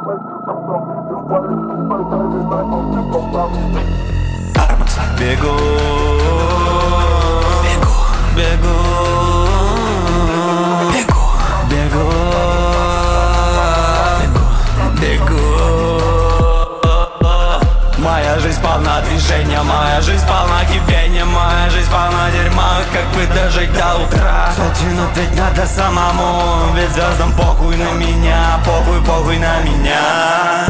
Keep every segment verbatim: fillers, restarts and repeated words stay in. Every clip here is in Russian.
Бегу, бегу, бегу, бегу, бегу, бегу, бегу. Моя жизнь полна движения, моя жизнь полна кипения, моя жизнь полна дерьма, как бы дожить до утра. Затянуть ведь надо самому, ведь звездам похуй на меня, похуй, похуй на меня.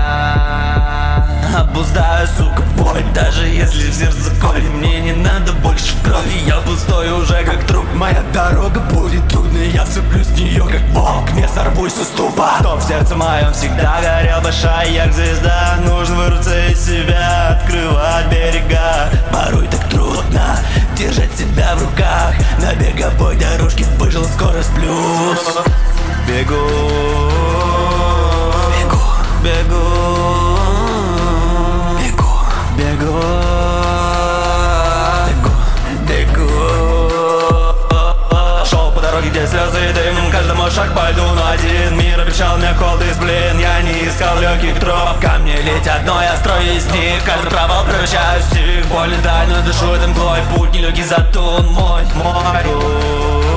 Я обуздаю, сука, боль, даже если в сердце коль. Мне не надо больше крови, я пустой уже как труп. Моя дорога будет трудной, я вцеплюсь в нее как волк, не сорвусь с уступа. То в сердце моем всегда горел большая як звезда. Нужно вырваться из себя, открывать берега. Порой так трудно держать себя в руках. На беговой дорожке выжил скорость плюс. Бегу, бегу, бегу, бегу, бегу, бегу, бегу. Шел по дороге, где слезы и дым, каждый мой шаг пойду на один. Мир обещал мне холод и сплин, я не искал легких троп. Ко мне летят, но я строю из них. Каждый провал превращаюсь в стих. Больно дай, но дышу этой мглой. Путь нелегкий, зато он мой, мой.